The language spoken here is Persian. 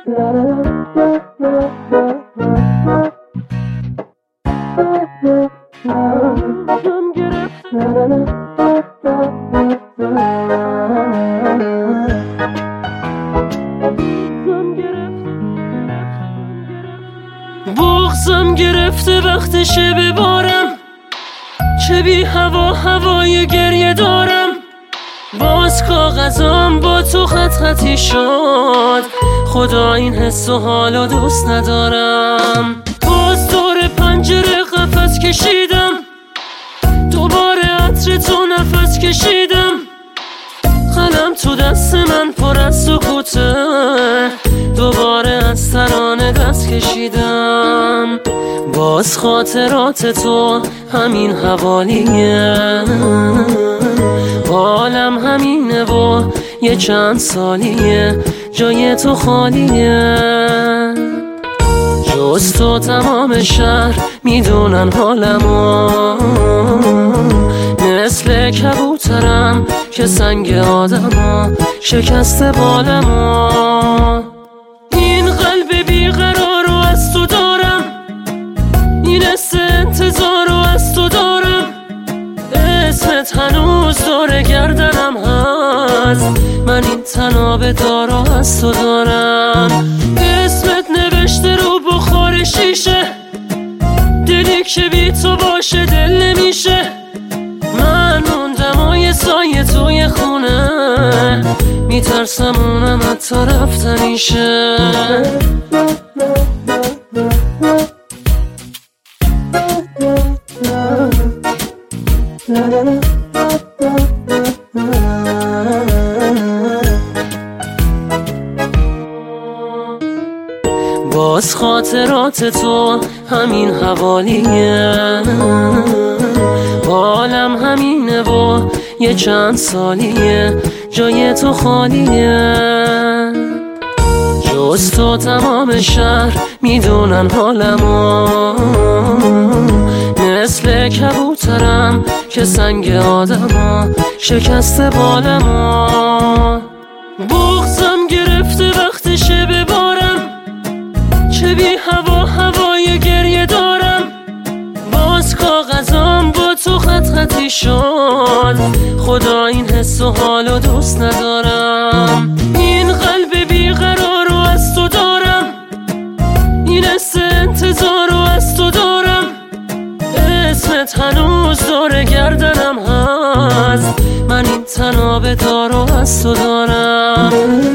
بغضم گرفته وقتشه ببارم، چه بی هوای گریه دارم. باز کاغذام با تو خط خطی شد، خدا این حس و حالو دوست ندارم. باز دور پنجره قفس کشیدم، دوباره عطر تو نفس کشیدم. قلم تو دست من پر از سکوته، دوباره از ترانه دست کشیدم. باز خاطرات تو همین حوالیه، حالم همینه و یه چند سالیه جای تو خالیه. جز تو تمام شهر میدونن حالمو، مثل کبوترم که سنگ آدمو شکسته بالمو. این قلب بیقرارو از تو دارم، این حس انتظارو از تو دارم. اسمت هنوز دور گردنم هست، من این تناب دارو از تو دارم. اسمت نوشته رو بخار شیشه، دلی که بی تو باشه دل نمیشه. من موندم و یه سایه توی خونه، میترسم اونم حتی رفتنیشه. باز خاطرات تو همین حوالیه، حالم همینه و یه چند سالیه جای تو خالیه. جز تو تمام شهر میدونن حالمو، مثل کبوترم که سنگ آدمو شکسته بالمو. بغضم گرفته وقتشه ببارم، چه بی هوای گریه دارم. باز کاغذام با تو خط خطی شد، خدا این حس و حالو دوست ندارم. این قلب بیقرارو از تو دارم، این حس انتظارو از تو دارم. اسمت هنوز دور گردنم هست، من این تناب دارو از تو دارم.